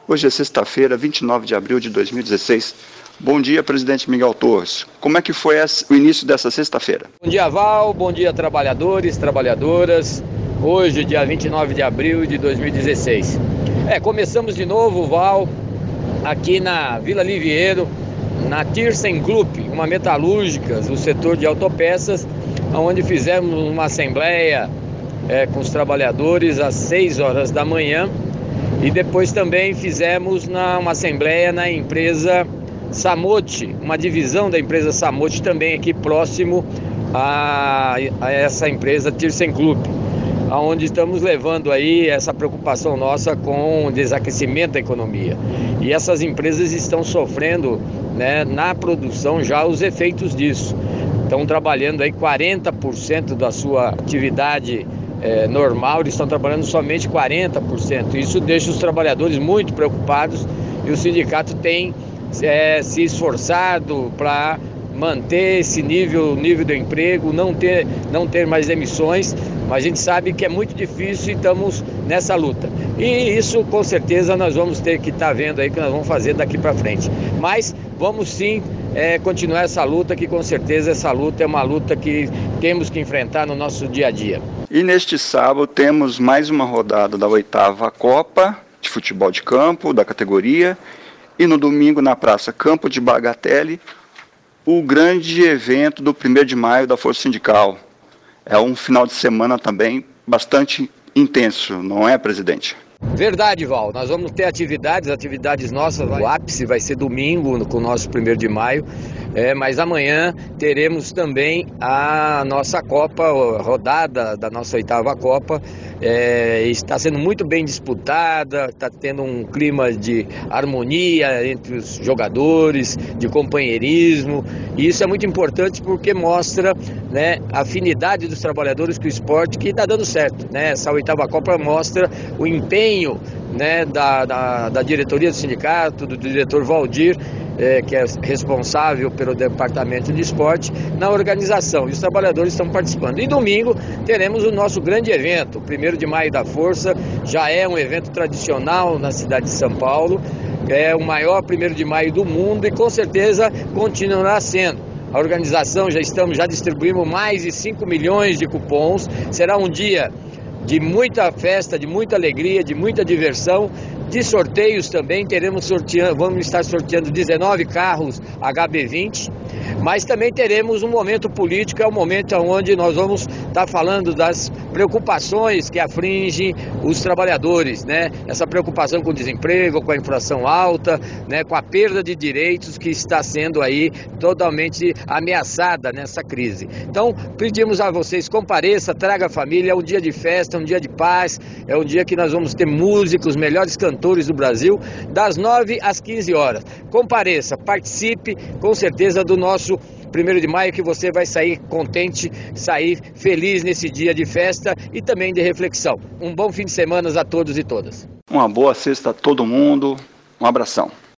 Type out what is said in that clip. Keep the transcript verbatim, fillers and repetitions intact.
Hoje é sexta-feira, vinte e nove de abril de dois mil e dezesseis. Bom dia, presidente Miguel Torres. Como é que foi o início dessa sexta-feira? Bom dia, Val. Bom dia, trabalhadores, trabalhadoras. Hoje, dia vinte e nove de abril de dois mil e dezesseis. É, começamos de novo, Val, aqui na Vila Liviero, na ThyssenKrupp, uma metalúrgica, o setor de autopeças, onde fizemos uma assembleia é, com os trabalhadores às seis horas da manhã. E depois também fizemos na, uma assembleia na empresa Samote, uma divisão da empresa Samote também aqui próximo a, a essa empresa ThyssenKrupp, onde estamos levando aí essa preocupação nossa com o desaquecimento da economia. E essas empresas estão sofrendo, né, na produção já os efeitos disso. Estão trabalhando aí quarenta por cento da sua atividade É, normal, eles estão trabalhando somente quarenta por cento. Isso deixa os trabalhadores muito preocupados e o sindicato tem é, se esforçado para manter esse nível, nível do emprego, não ter, não ter mais demissões, mas a gente sabe que é muito difícil e estamos nessa luta. E isso com certeza nós vamos ter que estar tá vendo aí que nós vamos fazer daqui para frente. Mas vamos sim é, continuar essa luta, que com certeza essa luta é uma luta que temos que enfrentar no nosso dia a dia. E neste sábado temos mais uma rodada da oitava Copa de Futebol de Campo, da categoria, e no domingo na Praça Campo de Bagatelle, o grande evento do primeiro de maio da Força Sindical. É um final de semana também bastante intenso, não é, presidente? Verdade, Val. Nós vamos ter atividades, atividades nossas. O ápice vai ser domingo, com o nosso primeiro de maio. É, mas amanhã teremos também a nossa Copa, a rodada da nossa oitava Copa. É, está sendo muito bem disputada, está tendo um clima de harmonia entre os jogadores, de companheirismo. E isso é muito importante porque mostra, né, a afinidade dos trabalhadores com o esporte, que está dando certo, né? Essa oitava Copa mostra o empenho, né, da, da, da diretoria do sindicato, do diretor Valdir, é, que é responsável pelo departamento de esporte, na organização. E os trabalhadores estão participando. E domingo teremos o nosso grande evento, o primeiro de maio da Força. Já é um evento tradicional na cidade de São Paulo. É o maior primeiro de maio do mundo e com certeza continuará sendo. A organização, já estamos, já distribuímos mais de cinco milhões de cupons. Será um dia de muita festa, de muita alegria, de muita diversão, de sorteios também. Teremos sorteando, vamos estar sorteando dezenove carros H B vinte, mas também teremos um momento político, é o momento onde nós vamos estar falando das preocupações que afligem os trabalhadores, né? Essa preocupação com o desemprego, com a inflação alta, né? Com a perda de direitos que está sendo aí totalmente ameaçada nessa crise. Então, pedimos a vocês, compareça, traga a família, é um dia de festa, é um dia de paz, é um dia que nós vamos ter músicos, os melhores cantores do Brasil, das nove às quinze horas. Compareça, participe, com certeza, do nosso primeiro de maio, que você vai sair contente, sair feliz nesse dia de festa e também de reflexão. Um bom fim de semana a todos e todas. Uma boa sexta a todo mundo. Um abração.